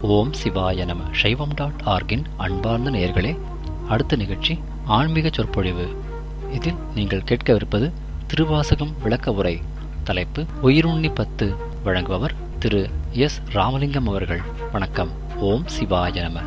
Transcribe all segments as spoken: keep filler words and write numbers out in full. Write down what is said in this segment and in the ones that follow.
ஓம் சிவாய நம. சைவம் டாட் ஆர்கின் அன்பார்ந்த நேயர்களே, அடுத்த நிகழ்ச்சி ஆன்மீக சொற்பொழிவு. இதில் நீங்கள் கேட்கவிருப்பது திருவாசகம் விளக்க உரை. தலைப்பு உயிருண்ணி பத்து. வழங்குபவர் திரு எஸ் ராமலிங்கம் அவர்கள். வணக்கம். ஓம் சிவாய நம.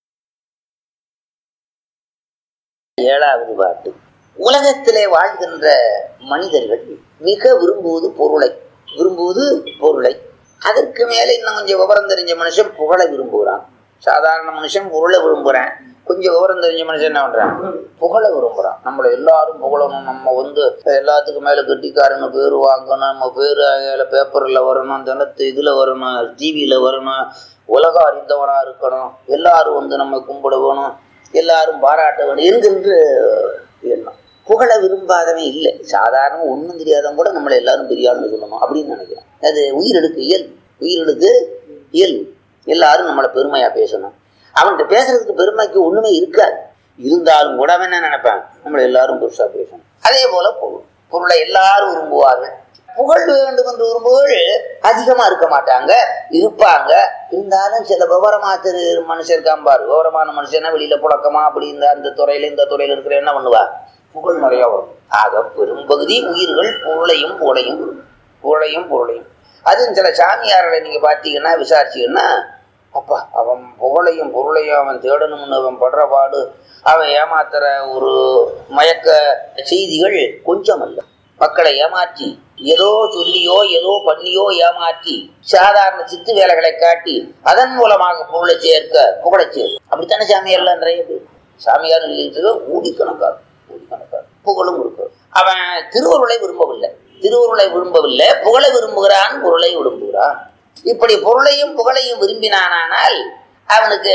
ஏழாவது பாட்டு. உலகத்திலே வாழ்கின்ற மனிதர்கள் மிக விரும்புவது பொருளை விரும்புவது பொருளை அதற்கு மேல இன்னும் கொஞ்சம் விவரம் தெரிஞ்ச மனுஷன் புகழை விரும்புகிறான். சாதாரண மனுஷன் பொருளை விரும்புறான். கொஞ்சம் விவரம் தெரிஞ்ச மனுஷன் என்ன பண்றான்? புகழை விரும்புறான். நம்மளை எல்லாரும் புகழணும், நம்ம வந்து எல்லாத்துக்கும் மேல கெட்டிக்காரன்னு பேரு வாங்கணும், நம்ம பேரு பேப்பர்ல வரணும், தினத்து இதுல வரணும், டிவியில வரணும், உலக அறிந்தவனா இருக்கணும், எல்லாரும் வந்து நம்ம கும்பிட வேணும், எல்லாரும் பாராட்ட வேணும் என்கின்ற எண்ணம். புகழை விரும்பாதவன் இல்லை. சாதாரண ஒன்றும் தெரியாதவன் கூட நம்மளை எல்லாரும் பெரியாள்னு சொல்லணும் அப்படின்னு நினைக்கிறேன். அது உயிரெடுக்கு இயல்பு. உயிரெடுக்கு இயல்பு. எல்லாரும் நம்மளை பெருமையா பேசணும். அவன்கிட்ட பேசுறதுக்கு பெருமைக்கு ஒண்ணுமே இருக்காது. இருந்தாலும் கூட அவன் என்ன நினைப்பான்? நம்மளை எல்லாரும் பெருசா பேசணும். அதே போல பொருள் பொருளை எல்லாரும் விரும்புவார்கள். புகழ் வேண்டும் என்று விரும்புகள் அதிகமா இருக்க மாட்டாங்க, இருப்பாங்க. இருந்தாலும் சில விவரமா திரு மனுஷன் இருக்காம்பாரு. விவரமான மனுஷனா வெளியில புழக்கமா அப்படி இந்த அந்த துறையில இந்த துறையில இருக்கிற என்ன பண்ணுவா? புகழ் நிறைய வரும். ஆக பெரும்பகுதி உயிர்கள் பொருளையும் புகழையும் புகழையும் பொருளையும். அதுவும் சில சாமியார்களை நீங்க பாத்தீங்கன்னா விசாரிச்சீங்கன்னா, அப்பா அவன் புகழையும் பொருளையும் அவன் தேடணும்னு அவன் படுற பாடு, அவன் ஏமாத்துற ஒரு மயக்க செய்திகள் கொஞ்சம் அல்ல. மக்களை ஏமாற்றி ஏதோ சொல்லியோ ஏதோ பண்ணியோ ஏமாற்றி சாதாரண சித்து வேலைகளை காட்டி அதன் மூலமாக பொருளை சேர்க்க புகழை சேர்க்க அப்படித்தானே சாமியார்லாம் நிறைய பேர். சாமியார் ஊடிக்கணக்கார் ஊடிக்கணக்கார் புகழும் இருக்கு. அவன் திருவருளை விரும்பவில்லை திருவருளை விரும்பவில்லை புகழை விரும்புகிறான், பொருளை விரும்புகிறான். இப்படி பொருளையும் புகழையும் விரும்பினானால் அவனுக்கு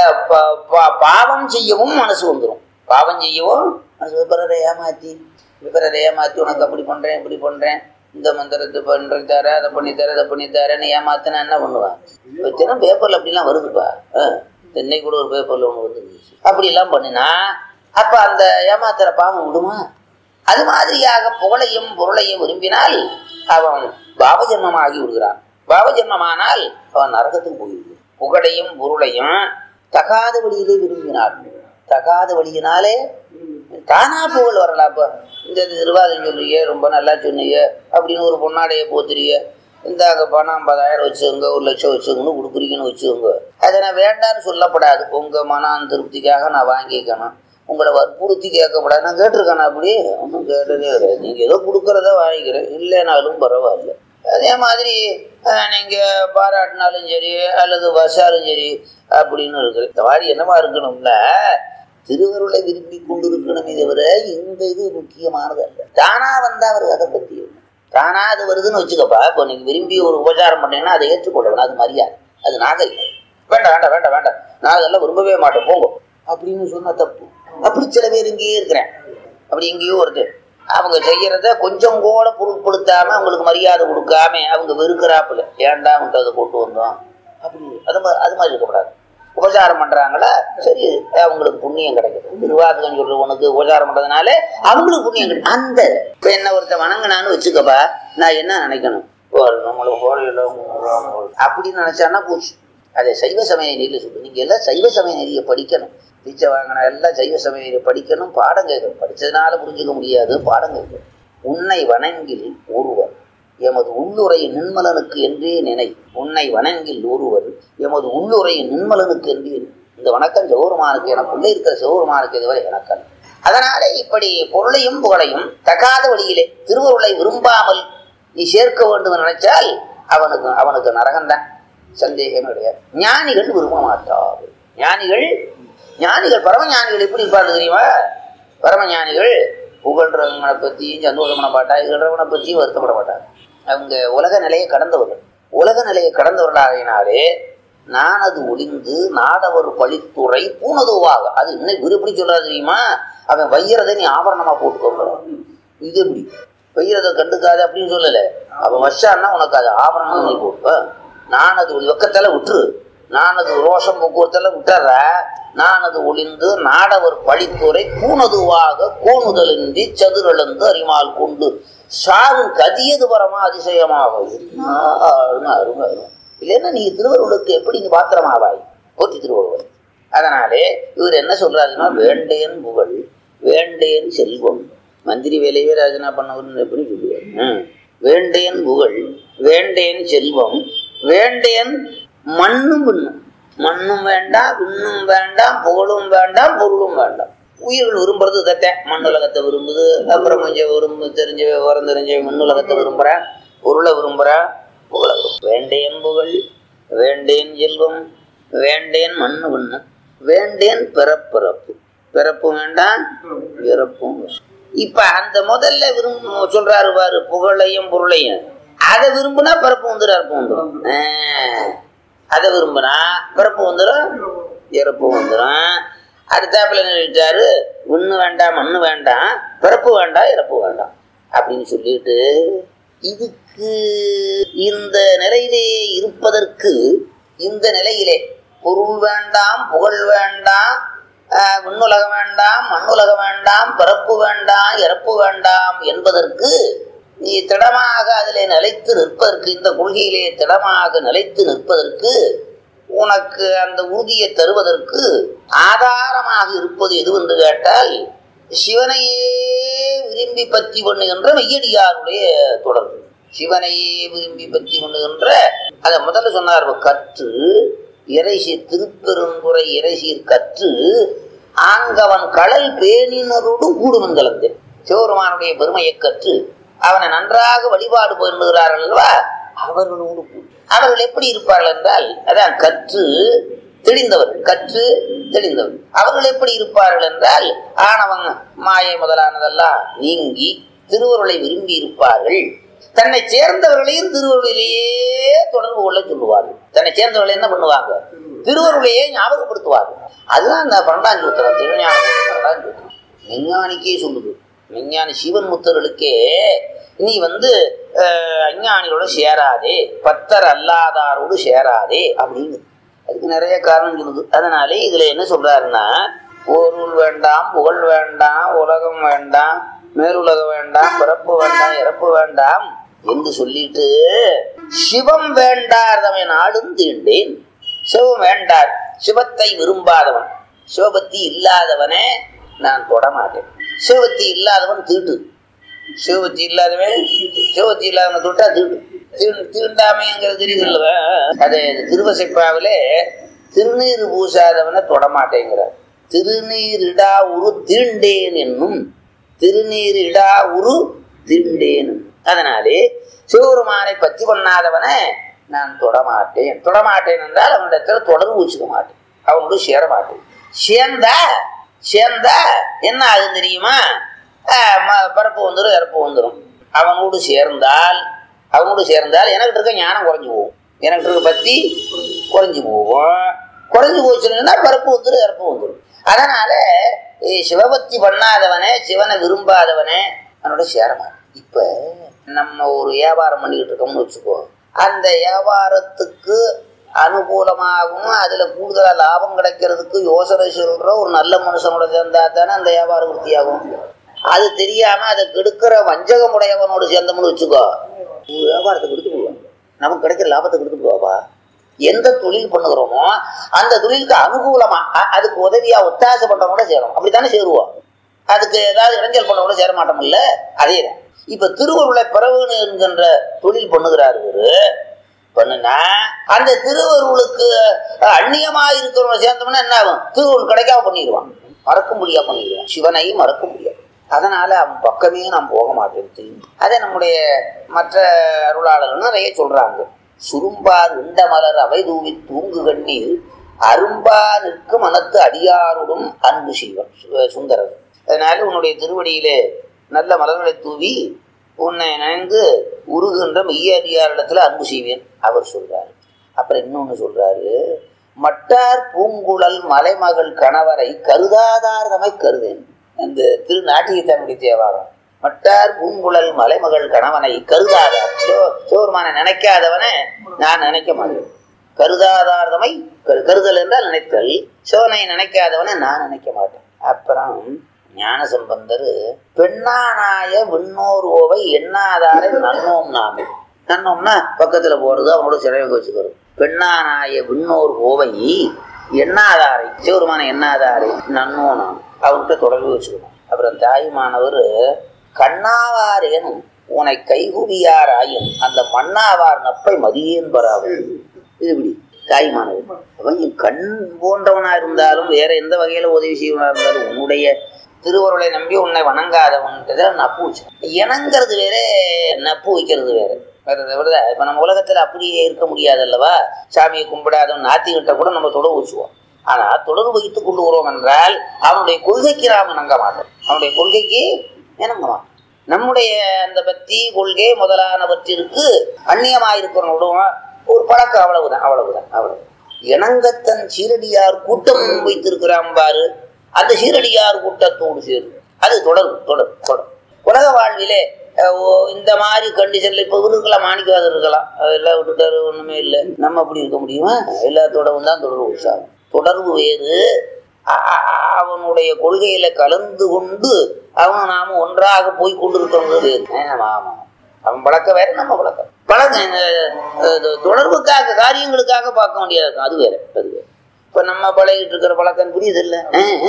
பாவம் செய்யவும் மனசு வந்துடும். பாவம் செய்யவும் மனசு. பிறரை ஏமாத்தி பிறரை ஏமாத்தி உனக்கு அப்படி பண்றேன் இப்படி பண்றேன், இந்த மந்திரத்தை பண்ற தர அதை பண்ணித்தர அதை பண்ணித்தரேன்னு ஏமாத்தினா என்ன பண்ணுவான்? தினம் பேப்பர்ல அப்படிலாம் வருதுப்பா. தென்னை கூட ஒரு பேப்பர்ல ஒண்ணு வந்து அப்படி எல்லாம் பண்ணினா அப்ப அந்த ஏமாத்துற பாவம் விடுமா? அது மாதிரியாக புகழையும் பொருளையும் விரும்பினால் அவன் பாவஜன்மமாகி விடுகிறான். பாவஜன்மமானால் அவன் நரகத்துக்கு போய்விடுவான். புகழையும் பொருளையும் தகாத வழியிலே விரும்பினார். தகாத வழியினாலே தானா புகழ் வரலாம். இப்ப இந்த திருவாதம் சொல்றிய, ரொம்ப நல்லா சொன்னீங்க அப்படின்னு ஒரு பொன்னாடைய போத்துறிய, இந்த அங்கே பணம் ஐம்பதாயிரம் வச்சுக்கோங்க, ஒரு லட்சம் வச்சுக்கோங்கன்னு கொடுக்குறீங்கன்னு வச்சுக்கோங்க. அதை நான் வேண்டான்னு சொல்லப்படாது. உங்க மன திருப்திக்காக நான் வாங்கிக்கணும், உங்களை வற்புறுத்தி கேட்கப்படாது. நான் கேட்டிருக்கேன். அப்படி ஒன்றும் கேட்டதே கிடையாது. நீங்கள் ஏதோ கொடுக்குறதா வாங்கிக்கிறேன், இல்லைனாலும் பரவாயில்ல. அதே மாதிரி நீங்கள் பாராட்டினாலும் சரி அல்லது வசாலும் சரி அப்படின்னு இருக்கிற இந்த மாதிரி என்னவா இருக்கணும்ல, திருவருளை விரும்பி கொண்டு இருக்கணுமே தவிர இந்த இது முக்கியமானது அல்ல. தானா வந்தா அவர் அதை பற்றி தானா அது வருதுன்னு வச்சுக்கப்பா. இப்போ நீங்க விரும்பி ஒரு உபச்சாரம் பண்ணீங்கன்னா அதை ஏற்றுக்கொள்ளணும். அது மரியாதை, அது நாகரிகம். வேண்டாம் வேண்டாம் வேண்டாம் வேண்டாம் நான் அதெல்லாம் விரும்பவே மாட்டேன் போங்க அப்படின்னு சொன்னா தப்பு. அப்படி சில பேர் இங்கேயே இருக்கிறேன். அப்படி எங்கேயோ வருது. அவங்க செய்யறத கொஞ்சம் கூட பொருட்படுத்தாம அவங்களுக்கு மரியாதை கொடுக்காம அவங்க வெறுக்கிறாப்புல, ஏன்டா அவன்ட்டு அதை கொண்டு வந்தோம் அப்படி அது அது மாதிரி இருக்கக்கூடாது. உபச்சாரம் பண்றாங்களா, சரி அவங்களுக்கு புண்ணியம் கிடைக்குது. திருவாசகம் சொல்ற உனக்கு உபச்சாரம் பண்றதுனால அவங்களுக்கு புண்ணியம் கிடைக்கும். அந்த இப்ப என்ன ஒருத்த வணங்கினான்னு வச்சுக்கப்பா, நான் என்ன நினைக்கணும்? நம்மளுக்கு அப்படின்னு நினைச்சான்னா போச்சு. அதை சைவ சமய நெறியில சொல்லு. நீங்க எல்லாம் சைவ சமய நெறியை படிக்கணும். டீச்சர் வாங்கினா எல்லாம் சைவ சமய நெறியை படிக்கணும். பாடம் கேட்கணும். படிச்சதுனால புரிஞ்சுக்க முடியாது, பாடம் கேட்கணும். உன்னை வணங்கில் ஒருவர் எமது உள்ளுரை நின்மலனுக்கு என்றே நினை. உன்னை வணங்கில் ஒருவர் எமது உள்ளுரை நின்மலனுக்கு என்றே. இந்த வணக்கம் சிவபெருமானுக்கு, எனக்குள்ளே இருக்கிற சிவபெருமானுக்கு இதுவரை வணக்கம். அதனால இப்படி பொருளையும் புகழையும் தகாத வழியிலே திருவருளை விரும்பாமல் நீ சேர்க்க வேண்டும் நினைச்சால் அவனுக்கு அவனுக்கு நரகம்தான், சந்தேகமே கிடையாது. ஞானிகள் விரும்ப மாட்டார். ஞானிகள் ஞானிகள் பரம ஞானிகள் எப்படி இருப்பாரு தெரியுமா? பரம ஞானிகள் புகழ்றவங்களை பற்றியும் சந்தோஷப்பட மாட்டார், இகழ்றவனை பற்றியும் வருத்தப்பட மாட்டார். அவங்க உலக நிலையை கடந்தவர்கள். உலக நிலையை கடந்தவர்களாகினாலே நானது ஒளிந்து நாடவர் பழித்துறை பூனதுவாக. அது இன்னும் இவர் எப்படி சொல்றாரு தெரியுமா? அவன் வையறதை நீ ஆபரணமா போட்டுக்கோ. இது எப்படி வையறதை கண்டுக்காது அப்படின்னு சொல்லல. அவன் வச்சான்னா உனக்கு அது ஆபரணம் நீ போட்டுப்ப. நான் அது வெக்கத்தால விட்டுரு, நான் அது ரோஷம் போக்குவரத்தால விட்டுற. நான் அது ஒளிந்து நாடவர் பழித்துறை பூனதுவாக கோணுதலின்றி சதுரளந்து அறிமால் கொண்டு சாவும் கதியது பரமா அதிசயமாகும். இல்லைன்னா நீ திருவருளுக்கு எப்படி நீ பாத்திரமாவாய்? போற்றி திருவள்ளுவர். அதனாலே இவர் என்ன சொல்றாருன்னா, வேண்டேன் புகழ் வேண்டேன் செல்வம். மந்திரி வேலையே ராஜனா பண்ணவர் எப்படி சொல்லுவார்? வேண்டேன் புகழ் வேண்டேன் செல்வம் வேண்டேன் மண்ணும் விண்ணும். மண்ணும் வேண்டாம், விண்ணும் வேண்டாம், புகழும் வேண்டாம், பொருளும் வேண்டாம். உயிர்கள் விரும்புறது இதைத்தான். மண்ணுலகத்தை விரும்புது, அப்புறம் கொஞ்சம் விரும்பு தெரிஞ்ச விவரம் தெரிஞ்ச மண்ணுலகத்தை விரும்புகிறேன், பொருளை விரும்புகிறேன், புகழை விரும்புகிறேன். வேண்டேன் புகழ் வேண்டேன் செல்வம் வேண்டேன் மண்ணு விண்ணும் வேண்டேன் பிறப்பிறப்பு. பிறப்பும் வேண்டாம், பிறப்பும். இப்ப அந்த முதல்ல விரும்ப சொல்றாரு பாரு, புகழையும் பொருளையும். அதை விரும்புனா பிறப்பு வந்துடும், இறப்பு வந்துடும். அதை விரும்புனா பிறப்பு வந்துடும், இறப்பு வந்துடும். அடுத்தாப்புல என்ன சொல்லிட்டாரு, விண்ணு வேண்டாம் மண்ணு வேண்டாம், பிறப்பு வேண்டாம் இறப்பு வேண்டாம் அப்படின்னு சொல்லிட்டு, இதுக்கு இந்த நிலையிலே இருப்பதற்கு, இந்த நிலையிலே பொருள் வேண்டாம், புகழ் வேண்டாம், விண்ணுலகம் வேண்டாம், மண்ணுலகம் வேண்டாம், பிறப்பு வேண்டாம், இறப்பு வேண்டாம் என்பதற்கு நீ திடமாக அதிலே நிலைத்து நிற்பதற்கு, இந்த கொள்கையிலே திடமாக நிலைத்து நிற்பதற்கு, உனக்கு அந்த உறுதியை தருவதற்கு ஆதாரமாக இருப்பது எதுவென்று கேட்டால், சிவனையே விரும்பி பற்றி பண்ணுகின்ற மெய்யடியாருடைய தொடர்பு. சிவனையே விரும்பி பற்றி பண்ணுகின்ற, அதை முதல்ல சொன்னார், கற்று இறைசீர் திருப்பெருந்துறை இறைசீர் கற்று ஆங்கவன் கடல் பேணினரோடும் கூடுமன் கலந்து. சிவபெருமானுடைய பெருமையை கற்று அவனை நன்றாக வழிபாடு பண்ணுகிறார்கள் அல்லவா, அவர்களோடு கூடும். அவர்கள் எப்படி இருப்பார்கள் என்றால், அதான் கற்று தெளிந்தவர்கள், கற்று தெளிந்தவர்கள். அவர்கள் எப்படி இருப்பார்கள் என்றால், ஆணவங்க மாயை முதலானதெல்லாம் நீங்கி திருவருளை விரும்பி இருப்பார்கள். தன்னை சேர்ந்தவர்களையும் திருவருளிலேயே தொடர்பு கொள்ள சொல்லுவார்கள். தன்னை சேர்ந்தவர்களை என்ன பண்ணுவாங்க, திருவருளையே ஞாபகப்படுத்துவார்கள். அதுதான் அந்த பன்னெண்டாம் சூத்திரம், திருஞான பன்னெண்டாம் சூத்திரம். விஞ்ஞானிக்கே சொல்லுது, விஞ்ஞானி சிவன் முத்தர்களுக்கே, நீ வந்து அஞ்ஞானிகளோட சேராதே, பத்தர் அல்லாதாரோடு சேராதே அப்படின்னு. அதுக்கு நிறைய காரணம் சொல்லுது. அதனாலே இதுல என்ன சொல்றாருன்னா, பொருள் வேண்டாம், புகழ் வேண்டாம், உலகம் வேண்டாம், மேலுலகம் வேண்டாம், பிறப்பு வேண்டாம், இறப்பு வேண்டாம் என்று சொல்லிட்டு, சிவம் வேண்டாதவன் நாடும் தீண்டேன். சிவம் வேண்டார், சிவத்தை விரும்பாதவன், சிவபக்தி இல்லாதவனே நான் தொடமாட்டேன். சிவபக்தி இல்லாதவன் தீட்டு, சிவபக்தி இல்லாதவன் சிவபக்தி இல்லாதவன் தொட்டா தீட்டு. தீண்டாமைங்கிறது தெரியுதுல்ல. அது திருவசைப்பாவிலே திருநீர் பூசாதவனை தொடமாட்டேங்கிறார். திருநீரிடா உரு தீண்டேன் என்னும், திருநீர் இடா உரு தீண்டேனும். அதனாலே சிவபெருமானை பற்றி பண்ணாதவனை நான் தொடமாட்டேன். தொடமாட்டேன் என்றால் அவனிடத்துல தொடர்பு வச்சுக்க மாட்டேன், அவனோடு சேர மாட்டேன். சேர்ந்தா சேர்ந்தா என்ன ஆகுது தெரியுமா, பரப்பு வந்துடும், இறப்பு வந்துடும். அவனோடு சேர்ந்தால் அவனோடு சேர்ந்தால் எனக்கு இருக்க ஞானம் குறைஞ்சு போகும், எனக்கு இருக்க பத்தி குறைஞ்சு போகும். குறைஞ்சு போச்சுன்னா பரப்பு வந்துடும், இறப்பு வந்துடும். அதனால சிவபக்தி பண்ணாதவனே, சிவனை விரும்பாதவனே அவனோட சேரமாட்டேன். இப்ப நம்ம ஒரு வியாபாரம் பண்ணிக்கிட்டு இருக்கோம்னு வச்சுக்கோ, அந்த வியாபாரத்துக்கு அனுகூலமாகவும் அதுல கூடுதலா லாபம் கிடைக்கிறதுக்கு யோசனை சொல்ற ஒரு நல்ல மனுஷனோட சேர்ந்தா தானே அந்த வியாபாரம் விருத்தியாகும். அது தெரியாம அதை கெடுக்கிற வஞ்சகமுடையவனோடு சேர்ந்தோம்னு வச்சுக்கோ, வியாபாரத்தை கெடுத்து போடுவான், நமக்கு கிடைக்கிற லாபத்தை கெடுத்து போவாப்பா. எந்த தொழில் பண்ணுகிறோமோ அந்த தொழிலுக்கு அனுகூலமா, அதுக்கு உதவியா ஒத்தாசை பண்றவங்க கூட சேரும், அப்படித்தானே சேருவோம். அதுக்கு ஏதாவது இடைஞ்சல் பண்ண கூட சேர மாட்டோம்ல. அதே தான் இப்ப திருவருளை பிறவுன்னு என்கின்ற தொழில் பண்ணுகிறாரு இவரு. பண்ணுனா அந்த திருவருளுக்கு அந்நியமா இருக்கிறவங்க சேர்ந்தோம்னா என்ன ஆகும், திருவருள் கிடைக்காம பண்ணிடுவான், மறக்க முடியா பண்ணிடுவான், சிவனையும் மறக்க முடியாது. அதனால அவன் பக்கமே நாம் போக மாட்டேன். அதை நம்முடைய மற்ற அருளாளர்கள் நிறைய சொல்றாங்க. சுரும்பார் உண்ட மலர் அவை தூவி தூங்கு கண்ணீர் அரும்பா நிற்கும் மனத்து அடியாருடும் அன்பு செய்வன் சுந்தரர். அதனால உன்னுடைய திருவடியிலே நல்ல மலர்களை தூவி உன்னை நினைந்து உருகுகின்ற மெய்ய அடியாரிடத்துல அன்பு செய்வேன் அவர் சொல்றாரு. அப்புறம் இன்னொன்னு சொல்றாரு, மட்டார் பூங்குழல் மலைமகள் கணவரை கருதாதார் தமை கருதேன். அந்த திரு நாட்டியத்தனுடைய தேவாரம். மட்டார் பூங்குழல் மலைமகள் கணவனை கருதாதார், சிவபெருமானை நினைக்காதவனை நான் நினைக்க மாட்டேன். கருதாதார்தமை கருதல் என்றால் நினைத்தல், சிவனை நினைக்காதவனை நான் நினைக்க மாட்டேன். அப்புறம் ஞான சம்பந்தர் பெண்ணானாய விண்ணோர் ஓவை எண்ணாதாரை நன்னோம் நாமே. நன்னோம்னா பக்கத்துல போறது, அவனோட சிறையை வச்சுக்கிறது. பெண்ணானாய விண்ணோர் கோவை எண்ணாதாரை சிவருமான எண்ணாதாரை நன்னோனான் அவர்கிட்ட தொடர்பு வச்சுக்கணும். அப்புறம் தாயுமானவர் கண்ணாவாரேனும் உனை கைகுவியாராயும் அந்த மண்ணாவார் நப்பை மதியேன் பராவும். இது இப்படி தாயுமானவர் அவன் கண் போன்றவனா இருந்தாலும் வேற எந்த வகையில உதவி செய்வனா இருந்தாலும் உன்னுடைய திருவருளை நம்பி உன்னை வணங்காதவன்ட்டு நப்பு வச்சு இணங்கிறது வேற நப்பு வைக்கிறது வேற. வேற இப்ப நம்ம உலகத்துல அப்படியே இருக்க முடியாது அல்லவா. சாமியை கும்பிடாதவன் நாத்திகிட்ட கூட நம்ம தொடர்பு வச்சுவோம். ஆனா தொடர்பு வைத்துக் கொண்டு வருவோம் என்றால் அவனுடைய கொள்கைக்கு நாம் இணங்க மாட்டோம். அவனுடைய கொள்கைக்கு இணங்க மாட்டோம். நம்முடைய அந்த பக்தி கொள்கை முதலானவற்றிற்கு அந்நியமாயிருக்கிறவனுடைய ஒரு பழக்கம். அவ்வளவுதான் அவ்வளவுதான் அவ்வளவு. இணங்கத்தன் சீரடியார் கூட்டம் வைத்திருக்கிறான் பாரு, அந்த சீரடியார் கூட்டத்தோடு சேரும். அது தொடரும் தொடர் தொடர் உலக வாழ்விலே இந்த மாதிரி கண்டிஷன்ல இப்ப இருக்கலாம், மாணிக்கவாதம் இருக்கலாம், அதெல்லாம் விட்டுட்டாரு ஒண்ணுமே இல்லை. நம்ம அப்படி இருக்க முடியுமா? எல்லாத்தோடவும் தான் தொடர்பு உற்சாகம். தொடர்பு வேறு, அவனுடைய கொள்கையில கலந்து கொண்டு அவன் நாம ஒன்றாக போய் கொண்டிருக்கிறது வேறு. ஆமா அவன் பழக்கம் வேற, நம்ம பழக்கம் பழக்கம் தொடர்புக்காக காரியங்களுக்காக பார்க்க வேண்டியது அது வேற அது வேற. இப்ப நம்ம பழகிட்டு இருக்கிற பழக்கம் புரியுது இல்ல.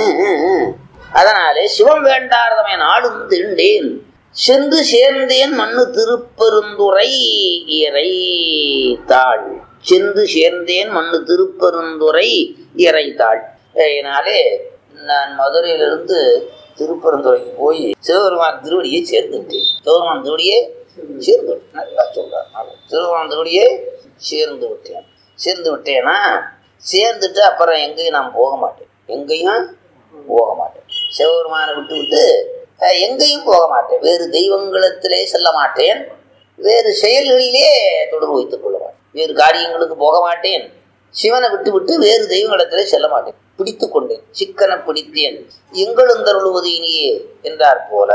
அதனாலே சிவம் வேண்டாரதமே நாடும் திண்டேன் சென்று சேர்ந்தேன் மண்ணு திருப்பெருந்துறை இறை தாள். சென்று சேர்ந்தேன் மண்ணு திருப்பெருந்துறை இறை தாள். அதனாலே நான் மதுரையிலிருந்து திருப்பெருந்துறைக்கு போய் சிவபெருமான் திருவடியை சேர்ந்துட்டேன். சிவபெருமான் திருவடியை சேர்ந்து விட்டேன். நல்லா சொல்றார். சிவபெருமான் திருவடியை சேர்ந்து விட்டேன். சேர்ந்து விட்டேன்னா சேர்ந்துட்டு அப்புறம் எங்கேயும் நான் போக மாட்டேன். எங்கேயும் போக மாட்டேன். சிவபெருமானை விட்டு விட்டு எங்கேயும் போக மாட்டேன். வேறு தெய்வங்களத்திலே செல்ல மாட்டேன். வேறு செயல்களிலே தொடர்பு வைத்துக் கொள்ள மாட்டேன். வேறு காரியங்களுக்கு போக மாட்டேன். சிவனை விட்டு விட்டு வேறு தெய்வங்களத்திலே செல்ல மாட்டேன். பிடித்து கொண்டேன், சிக்கனை பிடித்தேன். எங்களும் தருளுவது இனியே என்றார் போல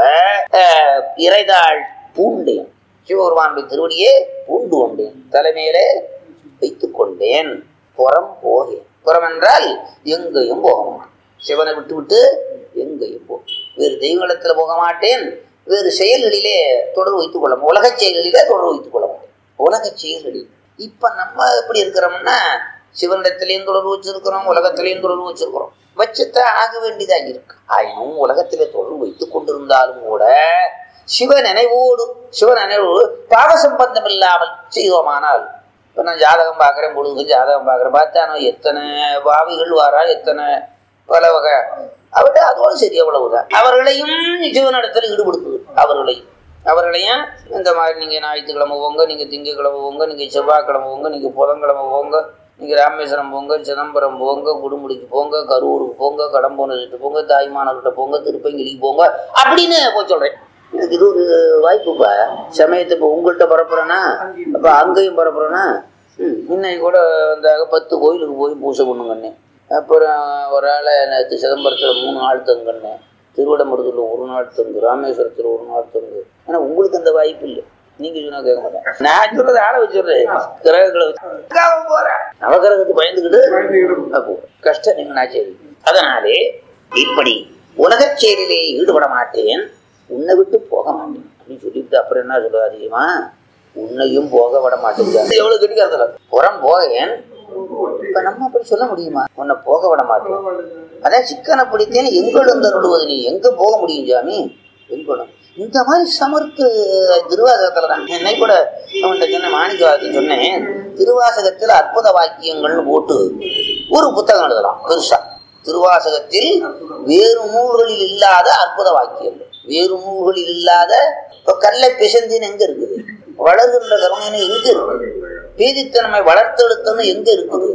இறைதாள் பூண்டேன். சிவபெருமானுடைய திருவடியே பூண்டு கொண்டேன், தலைமையிலே வைத்துக் கொண்டேன். புறம் போகேன். புறம் என்றால் எங்கேயும் போக மாட்டேன். சிவனை விட்டு விட்டு எங்கேயும் போ வேறு தெய்வங்களத்துல போக மாட்டேன். வேறு செயல்களிலே தொடர்பு வைத்துக் கொள்ள உலக செயல்களிலே தொடர்பு வைத்துக் கொள்ள மாட்டேன். உலக செயல்களில் இப்ப நம்ம எப்படி இருக்கிறோம்னா சிவனிடத்திலையும் தொடர்பு வச்சிருக்கிறோம், உலகத்திலையும் தொடர்பு வச்சிருக்கிறோம். வச்சுத்தான் ஆக வேண்டியதாக இருக்கு. ஆயினும் உலகத்திலே தொடர்பு வைத்துக் கொண்டிருந்தாலும் கூட சிவ நினைவோடு சிவ நினைவோடு பாவ சம்பந்தம் இல்லாமல் செய்தோமானால், இப்ப நான் ஜாதகம் பார்க்கிறேன், பொழுது ஜாதகம் பார்க்கிறேன், பார்த்தானோ எத்தனை பாவிகள் வாரா, எத்தனை பல வகை அவர்கிட்ட அதோடு சரி அவ்வளவுதான். அவர்களையும் சிவனிடத்தில் ஈடுபடுத்துது. அவர்களையும் அவர்களையும் இந்த மாதிரி நீங்க ஞாயிற்றுக்கிழமை போங்க, நீங்க திங்கக்கிழமை போங்க, நீங்க செவ்வாய்க்கிழமை போங்க, நீங்க புதன்கிழமை போங்க, நீங்க ராமேஸ்வரம் போங்க, சிதம்பரம் போங்க, குடுமுடிக்கு போங்க, கரூருக்கு போங்க, கடம்போனகிட்ட போங்க, தாய்மானவர்கிட்ட போங்க, திருப்பங்கிலிக்கு போங்க அப்படின்னு போய் சொல்றேன். எனக்கு இது ஒரு வாய்ப்புப்பா. சமயத்தை இப்போ உங்கள்கிட்ட பரப்புறேன்னா அப்ப அங்கேயும் பரப்புறேன்னா இன்னைக்கு கூட வந்தாக பத்து கோயிலுக்கு போய் பூஜை பண்ணுங்கண்ணே. அப்புறம் ஒரு ஆளை நேற்று சிதம்பரத்தில் மூணு நாள் தங்குண்ணே, திருவிடமருதுல ஒரு நாள் தங்கு, ராமேஸ்வரத்தில் ஒரு நாள் தங்கு. ஆனா உங்களுக்கு அந்த வாய்ப்பு இல்லை. நீங்க சொன்னா கேட்க மாட்டேன். நான் சொல்றது ஆளை வச்சுடுறேன், கிரகங்களை வச்சு போறேன். நவகிரகத்துக்கு பயந்துக்கிட்டு அப்போ கஷ்டம் நீங்க நான் சரி. அதனாலே இப்படி உலக செயலிலே ஈடுபட மாட்டேன், உன்னை விட்டு போக மாட்டேன் அப்படின்னு சொல்லிவிட்டு அப்புறம் என்ன சொல்ல அதிகமா உன்னையும் போக விட மாட்டேங்குது. எவ்வளவு கெட்டிக்காரத்துல புறம் போகேன். இப்ப நம்ம அப்படி சொல்ல முடியுமா? உன்னை போக விட மாட்டேன். அதான் சிக்கனை பிடித்தேன்னு எங்களும் தருடுவது. நீ எங்க போக முடியும் சாமி? எங்களும் இந்த மாதிரி சமர்த்து திருவாசகத்துல தான். என்னை கூட அவன்கிட்ட சொன்னேன், மாணிக்கவாதத்தை சொன்னேன், திருவாசகத்தில் அற்புத வாக்கியங்கள்னு போட்டு ஒரு புத்தகம் எழுதலாம் பெருசா. திருவாசகத்தில் வேறு நூல்களில் இல்லாத அற்புத வாக்கியங்கள், வேறு நூல்களில் இல்லாத. இப்ப கல்லை பிசந்தின்னு எங்க இருக்குது? வளர்கின்ற கருணைன்னு எங்க இருக்குது? பீதித்தன்மை வளர்த்தெடுத்தன்னு எங்க இருக்குது?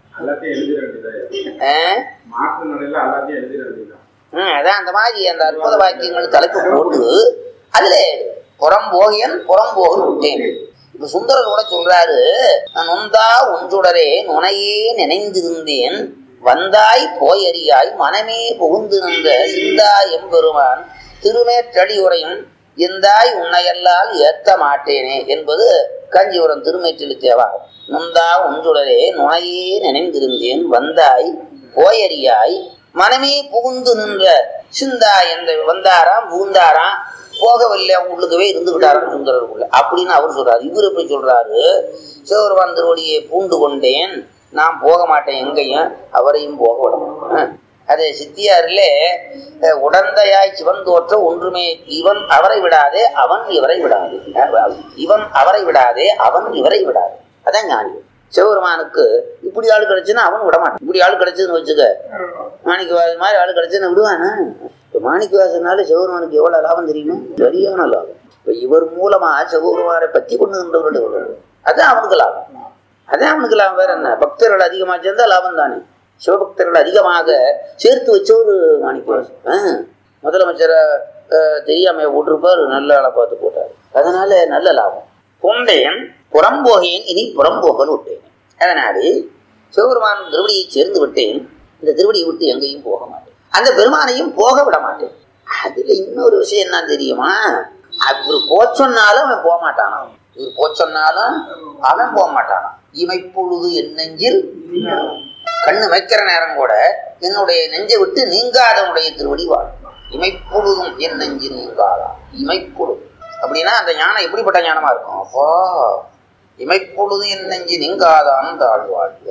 அதான் அந்த மாதிரி அந்த அற்புத வாக்கியங்கள் தலைப்பு போட்டு அதுல புறம் போகியன் புறம் போகன் விட்டேன். இப்ப சுந்தரர் கூட சொல்றாரு, நான் நொந்தா ஒன்றுடரே நுனையே நினைந்திருந்தேன், வந்தாய் போயறியாய் மனமே புகுந்து நின்ற சிந்தாய் எம்பெருமான் திருமேற்றடி உரையும் எந்தாய் உன்னையல்லால் ஏற்ற மாட்டேனே என்பது காஞ்சிபுரம் திருமேற்றில் தேவா. நொந்தா ஒன்றுடரே நுனையே நினைந்திருந்தேன், வந்தாய் போயறியாய் மனமே புகுந்து நின்ற சிந்தாய் என்ற வந்தாராம் புகுந்தாராம் போகவில்லை, உள்ளுக்கவே இருந்து விட்டாரான்னு சுந்தரருக்குள்ள அப்படின்னு அவர் சொல்றாரு. இவர் எப்படி சொல்றாரு? சிவபெருமான் திருவடியை பூண்டு கொண்டேன், நான் போக மாட்டேன் எங்கேயும், அவரையும் போக விடணும். அது சித்தியாரிலே உடந்தையாய் சிவன் தோற்ற ஒன்றுமே இவன் அவரை விடாதே அவன் இவரை விடாது, இவன் அவரை விடாதே அவன் இவரை விடாது. அதான் ஞானி. சிவபெருமானுக்கு இப்படி ஆள் கிடைச்சுன்னா அவன் விட மாட்டான். இப்படி ஆள் கிடைச்சதுன்னு வச்சுக்க, மாணிக்கவாசன் மாதிரி ஆள் கிடைச்சுன்னு விடுவானா? இப்போ மாணிக்கவாசனால சிவபெருமானுக்கு எவ்வளவு லாபம் தெரியுமா? சரியான லாபம். இப்போ இவர் மூலமா சிவபெருமானை பத்தி கொண்டுகின்றவர்கள் எவ்வளவு, அதான் அவனுக்கு லாபம். அதான் அவனுக்கு லாபம். வேற என்ன? பக்தர்கள் அதிகமாக சேர்ந்தா லாபம் தானே. சிவபக்தர்கள் அதிகமாக சேர்த்து வச்ச ஒரு மாணிக்கவாசன் முதலமைச்சரை தெரியாம போட்டிருப்பார், நல்ல ஆளை பார்த்து போட்டார். அதனால நல்ல லாபம். கொண்டேன் புறம்போகேன், இனி புறம்போகல் விட்டேன். அதனாலே சிவபெருமான் திருவடியை சேர்ந்து விட்டேன், இந்த திருவடியை விட்டு எங்கேயும் போக மாட்டேன், அந்த பெருமானையும் போக விட மாட்டேன். அதுல இன்னொரு விஷயம் என்ன தெரியுமா? இவர் போச்சொன்னாலும் அவன் போக மாட்டானா, இவர் போச்சொன்னாலும் அவன் போக மாட்டானா. இமைப்பொழுது என் நெஞ்சில், கண்ணு வைக்கிற நேரம் கூட என்னுடைய நெஞ்சை விட்டு நீங்காதவனுடைய திருவடி வாழும். இமைப்பொழுதும் என் நெஞ்சு நீங்காதா. இமைப்பொழுது அப்படின்னா அந்த ஞானம் எப்படிப்பட்ட ஞானமா இருக்கும்? அப்போ இமைப்பொழுது என் நெஞ்சு நீங்காதான் தாழ்வாழ்க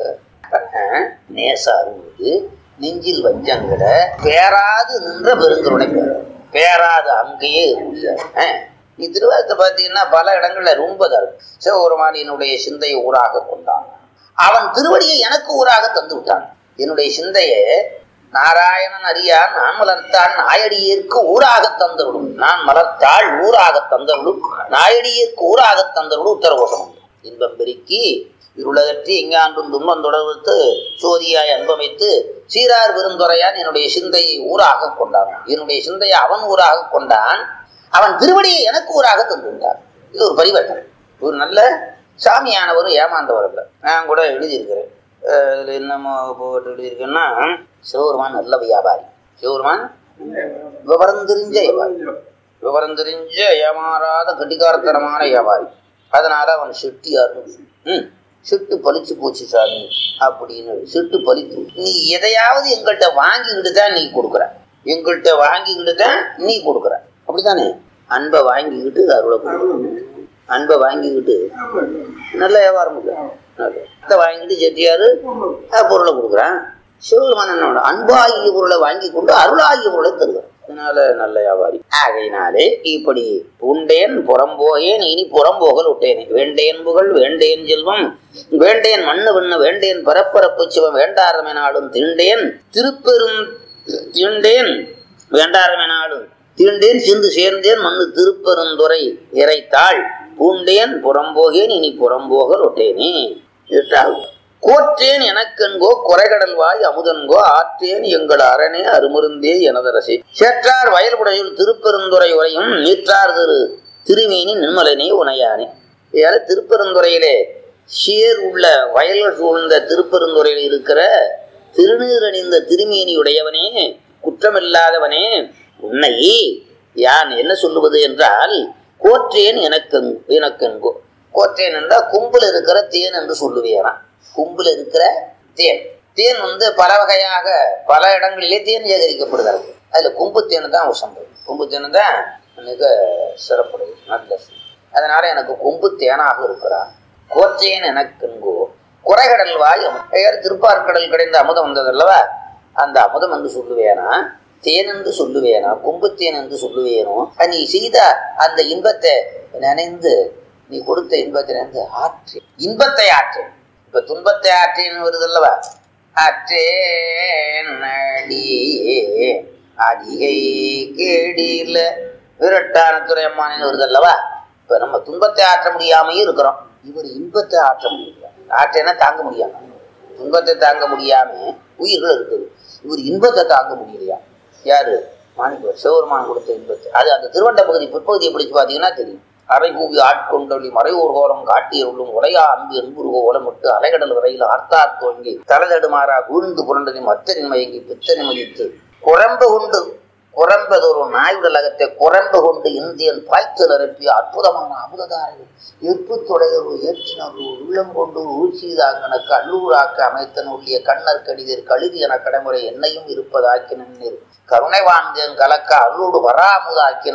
நேசாருவது நெஞ்சில் வஞ்சங்கட பேராது நின்ற பெருங்கருணை பேராது அங்கேயே முடியாது. நீ திருவாரத்தை பார்த்தீங்கன்னா பல இடங்கள்ல ரொம்ப தரும். சிவபெருமானினுடைய சிந்தையை ஊராக கொண்டான், அவன் திருவடியை எனக்கு ஊராக தந்து விட்டான். என்னுடைய சிந்தையை நாராயணன் அறியான் நான் மலர்த்தான் நாயடியேற்கு ஊராக தந்தருடும், நான் மலர்த்தாள் ஊராக தந்தருடும் நாயடியேற்கு ஊராக தந்தருடும் உத்தரகோஷம். இன்பம் பெருக்கி இருளகற்றி எங்காண்டும் துன்பம் தொடர்ந்து சோதியாய் அன்பமைத்து சீரார் பெருந்துரையான் என்னுடைய சிந்தையை ஊராக கொண்டான். என்னுடைய சிந்தையை அவன் ஊராக கொண்டான், அவன் திருவடியை எனக்கு ஊராக தந்துவிட்டான். இது ஒரு பரிவர்த்தனை. ஒரு நல்ல சாமியானவர் ஏமாந்தவர் இல்லை. நான் கூட எழுதியிருக்கிறேன். இதில் என்னமோ போட்டு எழுதியிருக்கேன்னா, சிவபெருமான் நல்ல வியாபாரி, சிவபெருமான் விவரம் தெரிஞ்ச வியாபாரி, விவரம் தெரிஞ்ச ஏமாறாத கட்டிக்காரத்தனமான வியாபாரி. அதனால அவன் செட்டியார்னு ம் சிட்டு பழிச்சு போச்சு சாமி அப்படின்னு. சிட்டு பழித்து நீ எதையாவது எங்கள்கிட்ட வாங்கிக்கிட்டு தான் நீ கொடுக்குற, எங்கள்கிட்ட வாங்கிக்கிட்டு தான் நீ கொடுக்குற, அப்படித்தானே? அன்பை வாங்கிக்கிட்டு அருளை கொடுக்குற, அன்பை வாங்கிக்கிட்டு நல்ல வியாபாரம் இல்லை. நல்ல வாங்கிக்கிட்டு செட்டியாரு பொருளை கொடுக்குறான். சிவபெருமான் என்னோட அன்பாகிய பொருளை வாங்கி கொண்டு அருளாகிய பொருளை தருகிறான். அதனால நல்ல வியாபாரி. ஆகையினாலே இப்படி உண்டேன் புறம்போகேன், இனி புறம்போகல் விட்டேனே. வேண்டேன் புகழ் வேண்டேன் செல்வம் வேண்டேன் மண்ணு விண்ணு வேண்டேன் பரப்பரப்பு சிவம் வேண்டாரமெனாலும் திண்டேன் திருப்பெரும் திண்டேன் வேண்டாரமெனாலும் திண்டேன் சிந்து சேர்ந்தேன் மண்ணு திருப்பெருந்துறை இறைத்தாள் பூண்டேன் புறம்போகேன் இனி புறம்போகல் விட்டேனே. கோற்றேன் எனக்கென்கோ குறைகடல் வாய் அமுதன்கோ ஆற்றேன் எங்கள் அரணே அருமருந்தே எனதரசே. சேற்றார் வயல்புடையில் திருப்பெருந்துறை உரையும் நீற்றார் திரு திருமேனி நின்மலனே உனையானே. ஏற திருப்பெருந்துறையிலே சேர் உள்ள வயல்கள் சூழ்ந்த திருப்பெருந்துறையில் இருக்கிற திருநீரணிந்த திருமேனியுடையவனே, குற்றமில்லாதவனே, உன்னை யான் என்ன சொல்லுவது என்றால் கோற்றேன் எனக்கு எனக்கென்கோ. கோற்றேன் என்றால் கும்புல இருக்கிற தேன் என்று சொல்லுவேனா. கும்புல இருக்கிற தேன், தேன் வந்து பல வகையாக பல இடங்களிலே தேன் சேகரிக்கப்படுகிறது. அதுல கும்பு தேன் தான் உசம்பு, கும்பு தேன் தான் மிக சிறப்புடையது, நல்ல. அதனால எனக்கு கும்பு தேனாக இருக்கிறான். கோற்றேன் எனக்கென்கோ குறைகடல் வாய் பெயர் திருப்பார்கடல் கிடைந்த அமுதம் வந்தது அல்லவா, அந்த அமுதம் என்று சொல்லுவேனா, தேன் என்று சொல்லுவேனா, கும்பு தேன் என்று சொல்லுவேனோ. நீ செய்த அந்த இன்பத்தை நினைந்து, நீ கொடுத்த இன்பத்தை நினைந்து ஆற்று, இன்பத்தை ஆற்று. இப்ப துன்பத்தை ஆற்றேன்னு வருது அல்லவா, ஆற்றேன் அதிகை கேடில விரட்டான துறை அம்மானின்னு வருது அல்லவா. இப்ப நம்ம துன்பத்தை ஆற்ற முடியாமையும் இருக்கிறோம், இவர் இன்பத்தை ஆற்ற முடியல. ஆற்றேன்னா தாங்க முடியாம, துன்பத்தை தாங்க முடியாம உயிர்கள் இருக்குது, இவர் இன்பத்தை தாங்க முடியலையா. யாரு? மாணிக்கவாசர் சிவபெருமான் கொடுத்த இன்பத்தை. அது அந்த திருவண்ட பகுதி பிற்பகுதியை பிடிச்சு பார்த்தீங்கன்னா தெரியும். அரைகூவி ஆட்கொண்டொழி மறையோர் கோலம் காட்டியருளும் உரையா அன்பு என்புருகோ ஓலமிட்டு அலைகடல் வரையில் ஆர்த்தார் துவங்கி தலைதடுமாறா வீழ்ந்து புரண்டதின் மத்தரின் மயங்கி பித்தனை மதித்து குரம்பு கொண்டு குரம்பதொரு நாயுடலகத்தை குரம்பு கொண்டு இந்தியன் பாய்த்து நிரப்பிய அற்புதமான அமுததாரர்கள் எற்பு தொடையொரு ஏற்றினொரு உள்ளம் கொண்டு ஊழ்ச்சிதாங்கனக்கு அல்லூராக்க அமைத்தன் உள்ளிய கண்ணர் கடிதர் கழுதி என கடைமுறை என்னையும் இருப்பதாக்கினீர் கருணை வாழ்ந்தேன் கலக்க அருளோடு வராமுதாக்கினான்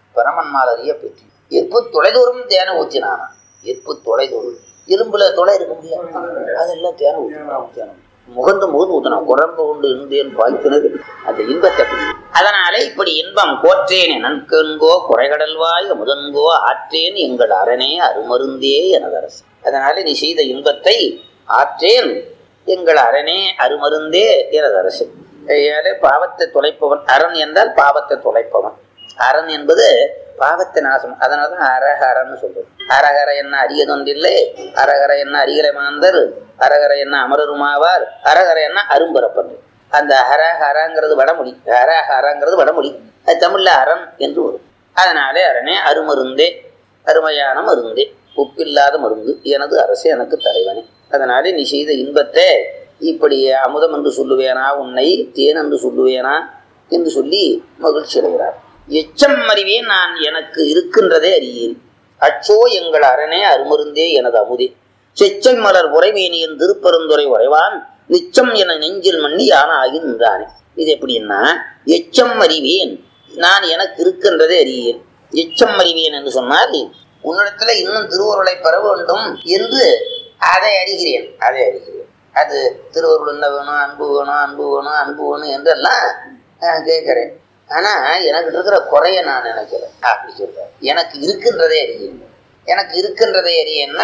பரமன்மால் அறிய பெற்றி எற்பு தொலைதூரம் தேனை ஊற்றினானா. எற்பு தொலைதூரம் எலும்புல தொலை இருக்க முடியல, அதெல்லாம் தேனை ஊற்றினான். தேனை முகந்து முகந்து ஊற்றினான். குரம்பு கொண்டு இருந்தேன் பாய்க்கிறது அந்த இன்பத்தை. அதனாலே இப்படி இன்பம் கோற்றேன் நன்கென்கோ குறைகடல்வாய் முதன்கோ ஆற்றேன் எங்கள் அரணே அருமருந்தே எனதரசு. அதனாலே நீ செய்த இன்பத்தை ஆற்றேன் எங்கள் அரணே அருமருந்தே எனதரசு. ஏழை பாவத்தை தொலைப்பவன். அரண் என்றால் பாவத்தை தொலைப்பவன். அரண் என்பது பாவத்தை நாசம். அதனாலதான் அரஹரன்னு சொல்றது. அரஹர என்ன அரியதொன்றில்லை, அரஹர என்ன அரியலை மாந்தர், அரஹர என்ன அமரருமாவார், அரஹர என்ன அரும்பரப்பன். அந்த ஹரஹரங்கிறது வடமொழி, ஹரஹரங்கிறது வடமொழி, அது தமிழ்ல அரண் என்று வரும். அதனாலே அரணே அருமருந்தே, அருமையான மருந்தே, உப்பில்லாத மருந்து எனது அரசு எனக்கு தலைவனே. அதனாலே நீ செய்த இன்பத்தை இப்படி அமுதம் என்று சொல்லுவேனா, உன்னை தேன் என்று சொல்லுவேனா என்று சொல்லி மகிழ்ச்சி அடைகிறார். எச்சம் அறிவேன் நான் எனக்கு இருக்கின்றதே அறியேன். அச்சோ எங்கள் அரணே அருமருந்தே எனது அமுதே. செச்சை மலர் உறைவேணியன் திருப்பெருந்துறை உறைவான் நிச்சம் என நெஞ்சில் மண்ணி யானை ஆகி நின்றானே. இது எப்படின்னா, எச்சம் அறிவேன் நான் எனக்கு இருக்கின்றதே அறியேன். எச்சம் அறிவேன் என்று சொன்னால் உன்னிடத்துல இன்னும் திருவருளை பெற வேண்டும் என்று அதை அறிகிறேன், அதை அறிகிறேன். அது திருவருள் என்ன வேணும், அன்பு வேணும், அன்பு வேணும், அன்பு வேணும் என்றெல்லாம் கேட்கிறேன். ஆனா எனக்கு இருக்கிற குறைய நான் நினைக்கிறேன் அப்படி சொல்றேன். எனக்கு இருக்கின்றதே அறியேன். எனக்கு இருக்கின்றதே அறியேன்னா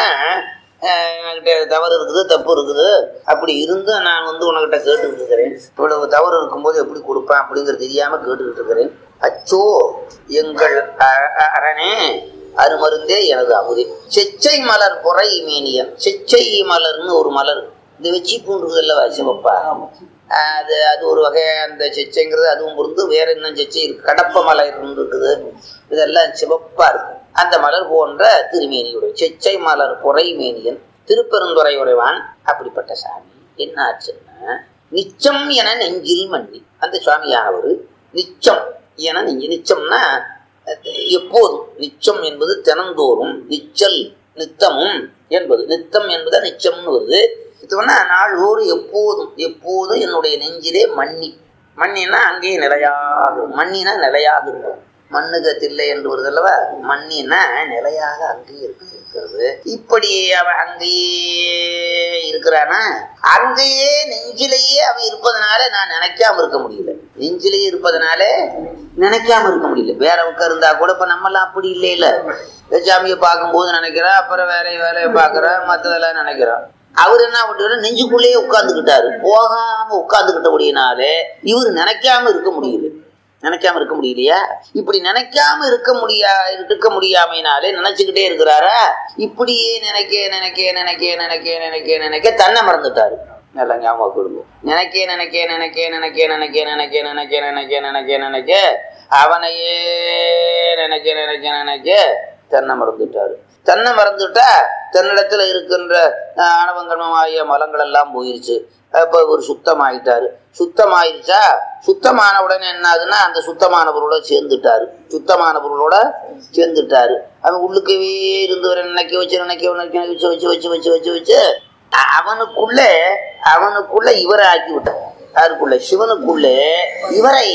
என்கிட்ட தவறு இருக்குது, தப்பு இருக்குது. அப்படி இருந்து நான் வந்து உனக்கிட்ட கேட்டுக்கிட்டு இருக்கிறேன். இவ்வளவு தவறு இருக்கும்போது எப்படி கொடுப்பேன் அப்படிங்கிறது தெரியாம கேட்டுக்கிட்டு இருக்கிறேன். அச்சோ எங்கள் அரணே அருமருந்தே எனது அமுதே. செச்சை மலர் பொறை மேனியன். செச்சை மலர்னு ஒரு மலர், இந்த வெச்சி பூண்டு இல்லவா சிவப்பா, அது அது ஒரு வகை. அந்த செச்சைங்கிறது அதுவும் பொருந்து. வேற என்ன செச்சை இருக்கு, கடப்ப மலர் இருக்குது, இதெல்லாம் சிவப்பா இருக்கு. அந்த மலர் போன்ற திருமேனியுடைய செச்சை மலர் பொறை மேனியன் திருப்பெருந்துறை உறைவான். அப்படிப்பட்ட சாமி என்ன ஆச்சுன்னா, நிச்சம் என நெஞ்சில் மண்ணி. அந்த சுவாமியானவர் நிச்சம் என நெஞ்சு. நிச்சம்னா எப்போதும், நிச்சம் என்பது தினந்தோறும், நிச்சல் நித்தமும் என்பது, நித்தம் என்பது நிச்சம்னு வருது. இதுனா நாள்தோறு எப்போதும், எப்போதும் என்னுடைய நெஞ்சிலே மண்ணி. மண்ணினா அங்கேயே நிலையாக, மண்ணினா நிலையாக இருக்கும். மண்ணுக தில்லை என்று வருது அல்லவா, மண்ணினா நிலையாக அங்கேயே இருக்கிறது. இப்படி அவன் அங்கேயே இருக்கிறானா, அங்கேயே நெஞ்சிலேயே அவன் இருப்பதனால நான் நினைக்காம இருக்க முடியல. நெஞ்சிலேயே இருப்பதனால நினைக்காம இருக்க முடியல. வேற பக்கம் இருந்தா கூட இப்ப நம்மளாம் அப்படி இல்லை இல்ல. சாமியை பார்க்கும்போது நினைக்கிறான், அப்புறம் வேற வேலையை பார்க்கறான், மற்றதெல்லாம் நினைக்கிறான். அவர் என்ன பண்ணுறாரு, நெஞ்சுக்குள்ளேயே உட்கார்ந்துக்கிட்டாரு. போகாம உட்கார்ந்துக்கிட்டபடினாலே இவர் நினைக்காம இருக்க முடியல. நினைக்காம இருக்க முடியலையா? இப்படி நினைக்காம இருக்க முடியா இருக்க முடியாமைனாலே நினைச்சுக்கிட்டே இருக்கிறாரா. இப்படியே நினைக்க நினைக்க நினைக்க நினைக்க நினைக்க நினைக்க தன்னை மறந்துட்டாரு. நல்லா ஞாபகம் கொடுங்க. நினைக்க நினைக்க நினைக்க நினைக்க நினைக்க நினைக்க நினைக்க நினைக்க நினைக்க நினைக்க அவனையே நினைக்க நினைக்க நினைக்க தன்னை மறந்துட்டாரு. தன்னை மறந்துட்டா தன்னிடத்துல இருக்கின்ற ஆணவங்கன்மமாகிய மலங்கள் எல்லாம் போயிருச்சு. அப்போ ஒரு சுத்தமாயிட்டாரு. சுத்தமாயிருச்சா, சுத்தமான உடனே என்னாதுன்னா அந்த சுத்தமான பொருளோட சேர்ந்துட்டாரு. சுத்தமான பொருளோட சேர்ந்துட்டாரு. அவன் உள்ளுக்கவே இருந்து வர நினைக்க வச்சு நினைக்க நினைக்க வச்சு வச்சு வச்சு வச்சு வச்சு வச்சு அவனுக்குள்ள அவனுக்குள்ள இவரை ஆக்கி விட்டார். யாருக்குள்ள? சிவனுக்குள்ளே இவரை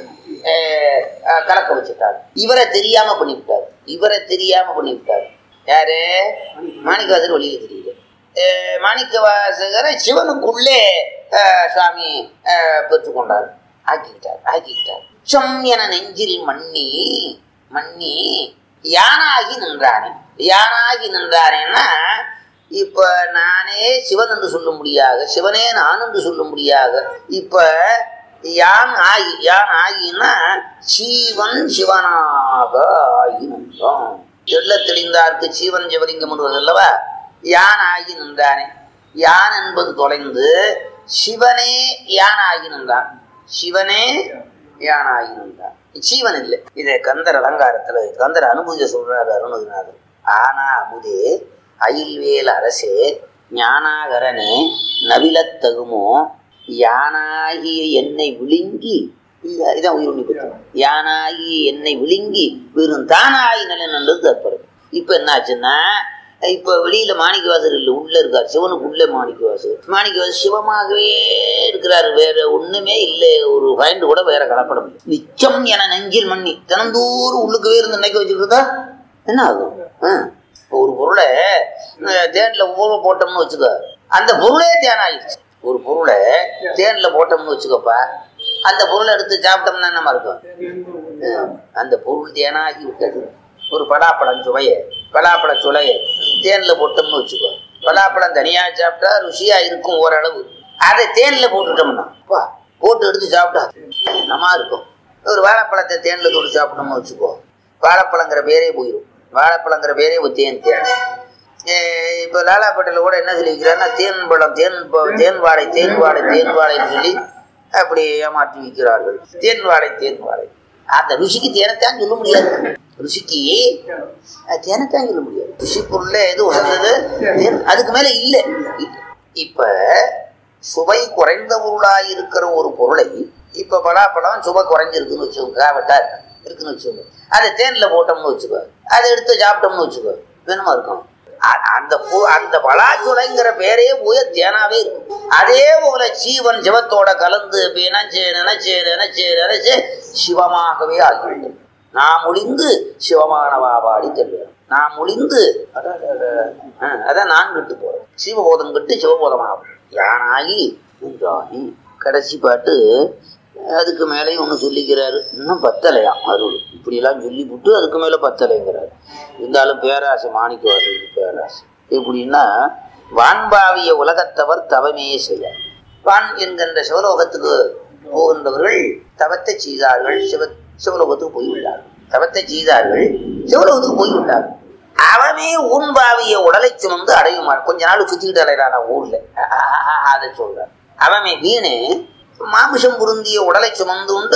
கலக்க வச்சுட்டாரு. இவரை தெரியாம பண்ணிவிட்டாரு. இவரை தெரியாம பண்ணிவிட்டாரு. யாரு? மாணிக்கவாசகர் வழியில தெரியல. மாணிக்க வாசகரை சிவனுக்குள்ளே சாமி பெற்றுக்கொண்டார், ஆக்கிக்கிட்டார் ஆக்கிக்கிட்டார் சொம் என நெஞ்சில் மண்ணி மண்ணி யானாகி நின்றானே. யானாகி நின்றானேன்னா இப்ப நானே சிவன் என்று சொல்ல முடியாது, சிவனே நான் என்று சொல்ல முடியாது. இப்ப யான் ஆகி, யான் ஆகினா சீவன் சிவனாக ஆகி நின்றோம். தெல்ல தெளிந்தார்க்கு சீவன் சிவலிங்கம் அல்லவா. யான் ஆகி நின்றானே. யான் என்பது தொலைந்து சிவனே யான் ஆகி நின்றான். சிவனே யான் ஆகி நின்றான். சீவன் இல்லை. இதை கந்தர் அலங்காரத்துல கந்தர் அனுபூஜை சொல்றாரு அருணகிரிநாதர். ஆனா அமுதே அயில்வேல் அரசே ஞானாகரனே நவிலத்தகுமோ யானாகிய என்னை விழுங்கி, இதான் உயிர் பற்றி, யானாகி என்னை விழுங்கி வெறும் தானாகி நிலை நல்லது தற்பது. இப்ப என்னாச்சுன்னா இப்ப வெளியில மாணிக்கவாசர் இல்லை, உள்ள இருக்கார். சிவனுக்கு உள்ளே மாணிக்கவாசர். மாணிக்கவாசர் சிவமாகவே இருக்கிறாரு, வேற ஒண்ணுமே இல்லை. ஒரு பாயிண்ட் கூட வேற கலப்படம் இல்லை. நிச்சம் என நெஞ்சில் மண்ணி தினந்தோறும் உள்ளுக்கவே இருந்து நினைக்க வச்சுக்கிட்டா என்ன ஆகும்? ஒரு பொருளை தேன்ல ஊற போட்டோம்னு வச்சுக்க, அந்த பொருளே தேன் ஆயிடுச்சு. ஒரு பொருளை தேன்ல போட்டோம்னு வச்சுக்கப்பா, அந்த பொருளை எடுத்து சாப்பிட்டோம்னா என்னமா இருக்கும்? அந்த பொருள் தேனாகி விட்டது. ஒரு பலாப்பழம் சுவைய பலாப்பழ சுளைய தேன்ல போட்டோம்னு வச்சுக்கோ, பலாப்பழம் தனியா சாப்பிட்டா ருசியா இருக்கும் ஓரளவு. அதை தேன்ல போட்டுட்டோம்னா போட்டு எடுத்து சாப்பிட்டா என்னமா இருக்கும்? ஒரு வாழைப்பழத்தை தேன்ல தொட்டு சாப்பிட்டோம்னு வச்சுக்கோ, வாழைப்பழங்கிற பேரே போயிடும். வாழைப்பழங்கிற பேரே ஒரு தேன் தேன். இப்போ லாலாப்பேட்டையில் கூட என்ன சொல்லி வைக்கிறாருன்னா, தேன் பழம் தேன் தேன் வாழை தேன் வாழை தேன் வாழைன்னு சொல்லி அப்படி ஏமாற்றி வைக்கிறார்கள். தேன் வாழை தேன் வாழை. அந்த ருசிக்கு தேனைத்தான் சொல்ல முடியாது. ருசிக்கு தேனைத்தான் சொல்ல முடியாது. ருசி பொருள்ல எது உணர்ந்தது, அதுக்கு மேல இல்லை. இப்ப சுவை குறைந்த பொருளாய் இருக்கிற ஒரு பொருளை, இப்ப பலாப்பழம் சுவை குறைஞ்சிருக்குன்னு வச்சுக்கோங்க, காவட்டா இருக்குன்னு வச்சுக்கோங்க, அதை தேன்ல போட்டோம்னு வச்சுக்கோ, அதை எடுத்து சாப்பிட்டோம்னு வச்சுக்கோ, வேணுமா இருக்கும்? அந்த அந்த பலாச்சுளைங்கிற பேரே போய் தேனாவே இருக்கும். அதே போல ஜீவன் சிவத்தோட கலந்து நினைச்சு நினைச்சு நினைச்சு நினைச்சு சிவமாகவே ஆகிவிடும். நாம் ஒளிந்து சிவமானவா பாடி செல்வேன். நாம் ஒளிந்து அதான் நான் கட்டு போறேன். சிவபோதம் கட்டு சிவபோதமாகும். யானாகி என்றாகி. கடைசி பாட்டு அதுக்கு மேலேயும் ஒன்று சொல்லிக்கிறாரு. இன்னும் பத்தலையா அருள் இப்படியெல்லாம் சொல்லி விட்டு அதுக்கு மேலே பத்தலைங்கிறாரு. இருந்தாலும் பேராசை மாணிக்கவாசலுக்கு பேராசை எப்படின்னா, வான்பாவிய உலகத்தவர் தவமே செய்ய. வான் என்கின்ற சிவலோகத்துக்கு போகின்றவர்கள் தவத்தை செய்தார்கள், சிவ சிவலோகத்துக்கு போய்விட்டார்கள். தவத்தை செய்தார்கள், சிவலோகத்துக்கு போய்விட்டார்கள். அவனே ஊன்பாவிய உடலை சுமந்து அடையுமாறு கொஞ்ச நாள் சுத்திக்கிட்டு அலைறான் ஊர்ல. அதை சொல்றான். அவமே வீணே மாமிசம் புருந்திய உடலை சுமந்து உண்டு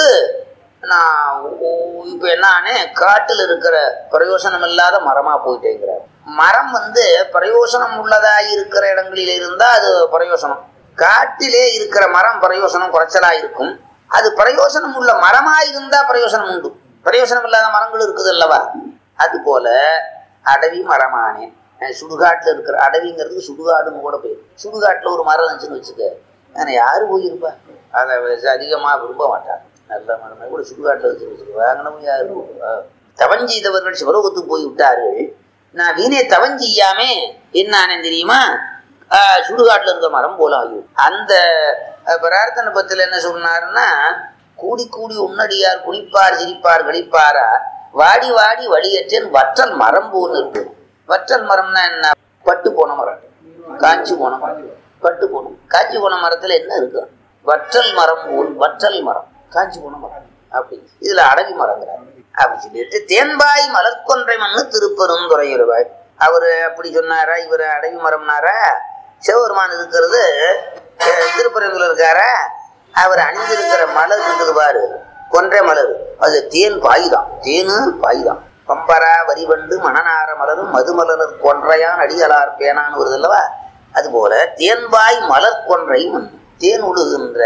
நான் இப்ப என்னானே காட்டில் இருக்கிற பிரயோசனம் இல்லாத மரமா போயிட்டேங்கிறார். மரம் வந்து பிரயோசனம் உள்ளதா இருக்கிற இடங்களில் இருந்தா அது பிரயோசனம். காட்டிலே இருக்கிற மரம் பிரயோசனம் குறைச்சலா இருக்கும். அது பிரயோசனம் உள்ள மரமா இருந்தா பிரயோசனம் உண்டு. பிரயோசனம் இல்லாத மரங்கள் இருக்குது அல்லவா? அது போல அடவி மரமானே. சுடுகாட்டுல இருக்கிற அடவிங்கிறதுக்கு சுடுகாடுன்னு கூட போயிடும். சுடுகாட்டுல ஒரு மரம் இருந்துச்சுன்னு வச்சுக்க, ஆனா யாரு போயிருப்பா? அதை அதிகமா விரும்ப மாட்டாங்க. நல்ல மரமே கூட சுடுகாட்டில் வச்சு வச்சுருக்க வாங்கினவங்க யாரு? தவஞ்செய்தவர்கள் சிவலோகத்துக்கு போய் விட்டார்கள். நான் வீணே தவஞ்செய்யாமே என்ன தெரியுமா, சுடுகாட்டில் இருக்கிற மரம் போல ஆகியும். அந்த பிரார்த்தனை பத்தில் என்ன சொன்னாருன்னா, கூடி கூடி உன்னடியார் குளிப்பார் சிரிப்பார் கழிப்பாரா, வாடி வாடி வடியற்றேன் வற்றல் மரம் போல இருக்கு. வற்றல் மரம்னா என்ன? பட்டு போன மரம், காஞ்சி போன மரம். பட்டு போன காஞ்சி போன மரத்துல என்ன இருக்கு? வற்றல் மரம் போல் வற்றல் மரம், காஞ்சி போன மரம். அப்படி இதுல அடவி மரங்கிறார். அப்படி சொல்லிட்டு தேன்பாய் மலர்கொன்றை மண்ணு திருப்பெருந்துறையுறவாய். அவரு அப்படி சொன்னாரா? இவரு அடவி மரம்னாரா? சிவபெருமான் இருக்கிறது திருப்பரங்குல இருக்காரா? அவர் அணிந்திருக்கிற மலர் இருக்குது பாரு, கொன்றை மலர், அது தேன் பாய்தான். தேனு பாய்தான். பம்பரா வரிவண்டு மணநார மலரும் மதுமலர் கொன்றையான் அடிகளார் பேனான்னு வருது அல்லவா? அது போல தேன்பாய் மலர் கொன்றை மண், தேன் உழுகின்ற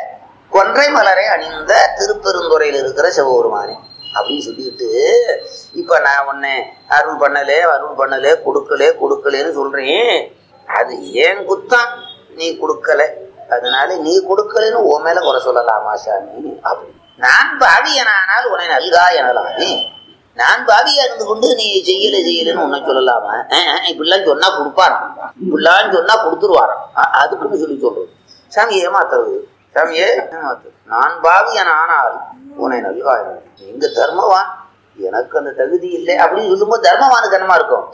கொன்றை மலரை அணிந்த திருப்பெருந்துறையில் இருக்கிற சிவபெருமானே அப்படின்னு சொல்லிட்டு, இப்ப நான் உன்னை அருள் பண்ணலே அருள் பண்ணலே கொடுக்கலே கொடுக்கலேன்னு சொல்றேன். அது ஏன் குத்தம், நீ கொடுக்கல, அதனால நீ கொடுக்கலன்னு உன் மேல குறை சொல்லலாமா சாமி? அப்படி நான் பாவியனானால் உன்னை நல்கா எனலாமே. நான் பாவியா இருந்து கொண்டு நீ செய்யல செய்யலன்னு உன்னை சொல்லலாமா? இப்படிலாம் சொன்னா கொடுப்பாராம், இப்படிலாம் சொன்னா கொடுத்துருவாராம். அதுக்குன்னு சொல்லி சொல்றது சாமி ஏமாத்துறது. சாமியே ஏமாத்துறது. நான் பாவியன் ஆனால் உன்னை நல்கா என. எங்க தர்மவான், எனக்கு அந்த தகுதி இல்லை அப்படின்னு சொல்லும்போது தர்மவானுக்கு என்னமா இருக்கும்?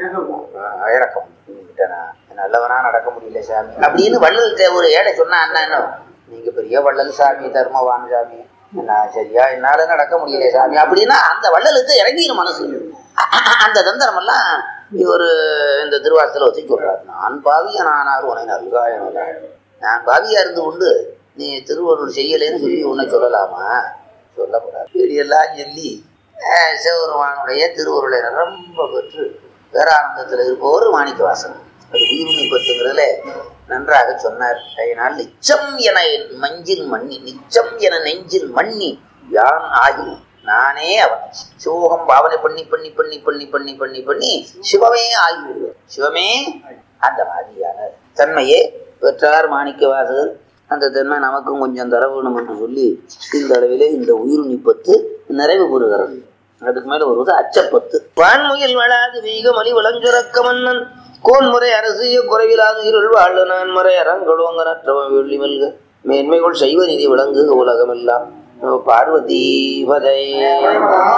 இறக்கம். நல்லவனா நடக்க முடியல சாமி அப்படின்னு வள்ளல் ஒரு ஏடை சொன்னா என்ன, நீங்க பெரிய வள்ளல் சாமி, தர்மவான் சாமி, நான் சரியா என்னால நடக்க முடியல சாமி அப்படின்னா அந்த வள்ளலுக்கு இறங்கிடும் மனசு. அந்த தந்திரம் எல்லாம் இவர் இந்த திருவாசத்துல வச்சு சொல்றாரு. நான் பாவியா நானார் உன்னை நல்கா என. நான் பாவியா இருந்து கொண்டு நீ திருவருள் செய்யலேன்னு சொல்லி உன்னை சொல்லலாமா? சொல்லக்கூடாது. இப்படியெல்லாம் சொல்லி சிவபெருமானுடைய திருவருளை ரொம்ப பெற்று பேரானந்தத்தில் இருப்பவர் மாணிக்கவாசகர். அது உயிர்மை பத்துங்கிறதுல நன்றாக சொன்னார். அதனால் நிச்சம் என மஞ்சில் மண்ணி, நிச்சம் என நெஞ்சில் மண்ணி யான் ஆகி நானே அவன். சிவோகம் பாவனை பண்ணி பண்ணி பண்ணி பண்ணி பண்ணி பண்ணி பண்ணி சிவமே ஆகிவிடுவார். சிவமே அந்த மாதிரியான தன்மையே பெற்றார் மாணிக்க வாசகர். அந்த தன்மை நமக்கும் கொஞ்சம் தர வேணும் என்று சொல்லி இந்த அளவிலே இந்த உயிர் பத்து நிறைவு பெறுகிறது. அதுக்கு மேல வருவது அச்சப்பத்து. வான்முயல் வளாது வீக மலி வளஞ்சுரக்க மன்னன் கோன்முறை அரசிய குறைவிலாது இருள் வாழ் நான் முறை அரங்கடுவங்க நற்றவம் வெள்ளி மல்க மேன்மைகள் செய்வ நிதி விளங்குக உலகமெல்லாம். பார்வதி பதை.